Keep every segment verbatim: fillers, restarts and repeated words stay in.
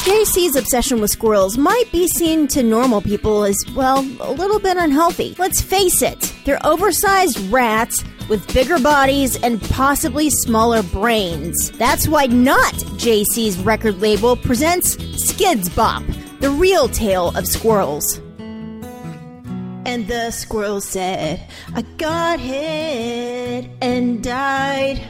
J C's obsession with squirrels might be seen to normal people as, well, a little bit unhealthy. Let's face it, they're oversized rats with bigger bodies and possibly smaller brains. That's why Not J C's record label presents Skids Bop, the real tale of squirrels. And the squirrel said, I got hit and died.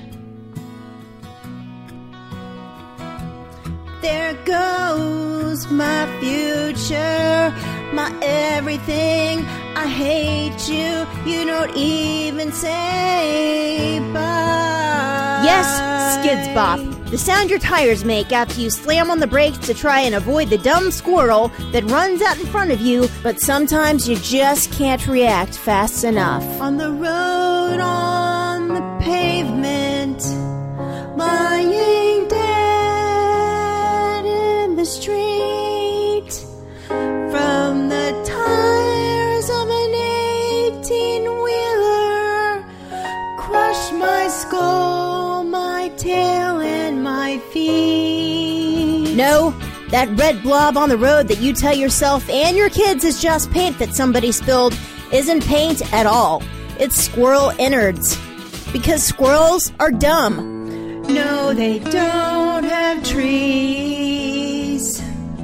There goes my future, my everything. I hate you, you don't even say bye. Yes, Skids Bop, the sound your tires make after you slam on the brakes to try and avoid the dumb squirrel that runs out in front of you, but sometimes you just can't react fast enough. On the road, on the pavement, lying dead in the street, from the tires of an eighteen-wheeler, crush my skull, my tail, and my feet. No, that red blob on the road that you tell yourself and your kids is just paint that somebody spilled isn't paint at all. It's squirrel innards. Because squirrels are dumb. No, they don't have trees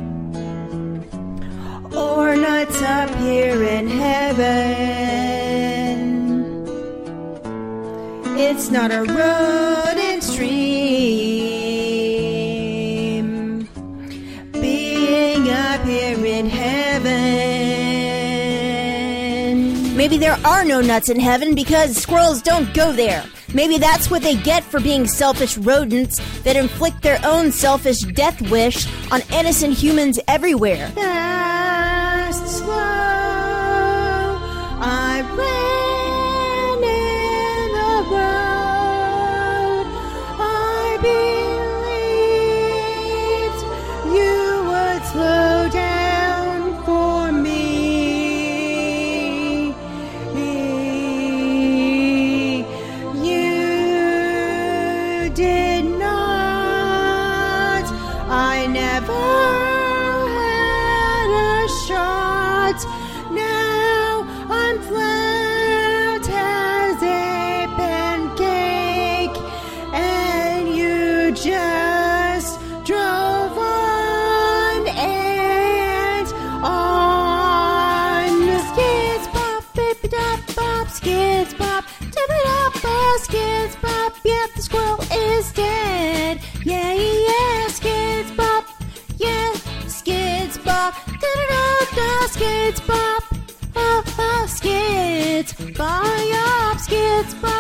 or nuts up here in heaven. It's not a rodent stream being up here in heaven. Maybe there are no nuts in heaven because squirrels don't go there. Maybe that's what they get for being selfish rodents that inflict their own selfish death wish on innocent humans everywhere. Fast, slow, I ran in the road. I believed you would slow down for me. You did not. I never had a shot. Now I'm flat as a pancake, and you just drove on and on. Skids bop, baby dop bop, skids bop, dippy dop bop, skids bop. Yeah, the squirrel is dead. Yeah, yeah, skids bop. Yeah, skids bop. Da-da-da-da, skids bop. Oh, oh, skids bop, skids bop.